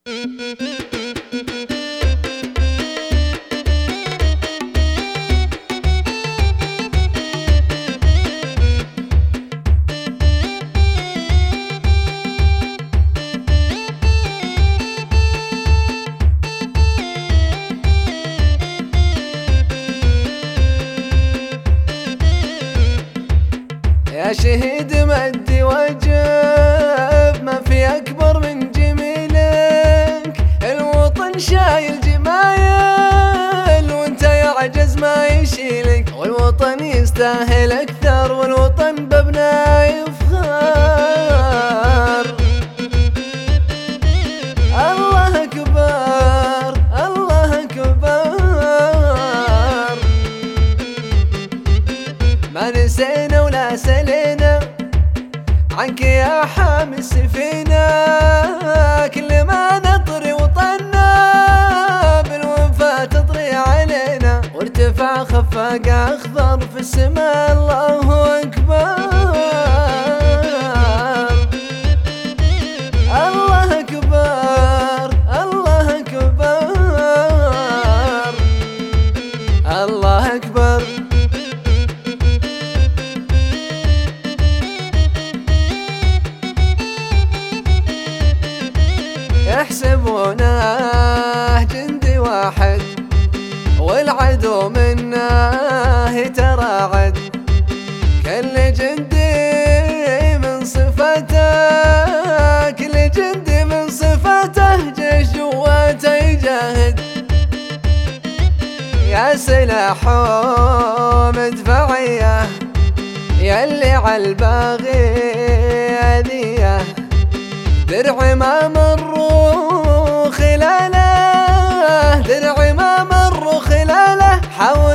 يا شهيد مدي وجب، ما في أكبر من جميلك. الوطن شايل جمايل وانت يعجز ما يشيلك، والوطن يستاهل أكثر والوطن بابنا يفخر. الله أكبر الله أكبر، ما نسينا ولا سلينا عنك يا حامي السفينة. كل ما نطري وطنا بالوفا تطري علينا، وارتفع خفاق أخضر في السماء. الله أكبر الله أكبر الله أكبر الله أكبر. يحسبونه جندي واحد والعدو منه يتراعد، كل جندي من صفته، كل جندي من صفته جيش جواته يجاهد. يا سلاح ومدفعيه يلي عالباغي اذيه، درع ما مروا خلاله، درع ما مروا خلاله، حاول